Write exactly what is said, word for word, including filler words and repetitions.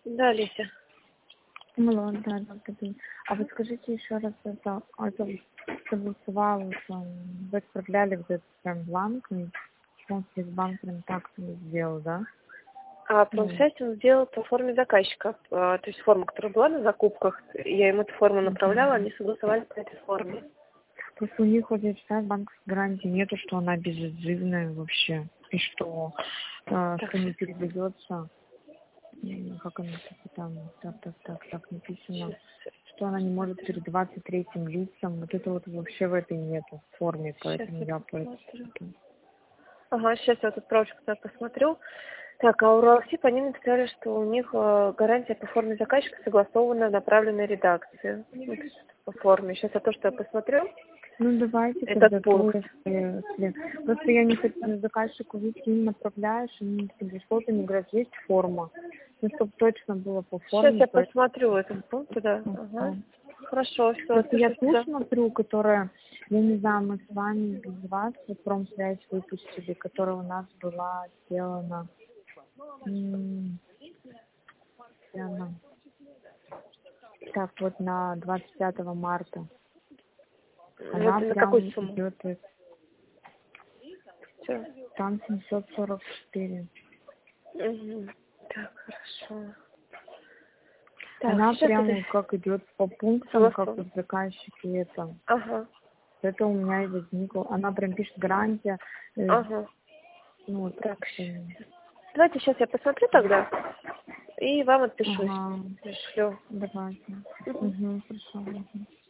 Да, Леся. Ну, да, добрый день. А вы скажите еще раз, это, это согласовал, вы отправляли вот этот прям бланк, и он с банк прям так не сделал, да? А промсвязь он сделал по форме заказчика. А, то есть форма, которая была на закупках, я им эту форму направляла, они согласовали по этой форме. Просто у них, вот я читаю, банковской гарантии нету, что она безотзывная вообще, и что, э, Так, что не передается, как она там, так, так, так, так написано, что она не может передаваться третьим лицам, вот это вот вообще в этой нету форме, сейчас поэтому я я посмотрю. поэтому... Ага, сейчас я вот эту справочку посмотрю. Так, а у Уралсиб они написали, что у них э, гарантия по форме заказчика согласована в направленной редакции. Ну, то есть по форме. Сейчас я то, что я посмотрю. Ну, давайте Этот тогда то, пункт. если, если... Просто я не хочу заказчику, если им направляешь, они тебе что-то не говорят, есть форма. Ну, чтобы точно было по Сейчас форме, я поэтому... посмотрю этот пункт, да. Ага. Хорошо, все, Просто я отпишу ту сюда. смотрю, которая, я не знаю, мы с вами без вас вот промсвязь выпустили, которая у нас была сделана, м, где она? Так, вот на двадцать пятого марта. Ну, Она это на какую прям сумму? идет, Все. там семьсот сорок четыре. Угу. Так, хорошо. Так, Она сейчас это прямо как идет по пунктам, как согласовано. вот заказчики это. Ага, Это у меня и возникло. Она прям пишет гарантия. э, ага. ну, вот Так, как-то. давайте сейчас я посмотрю тогда и вам отпишусь. Ага, Пришлю. давайте. Мгм. Угу, хорошо. Угу.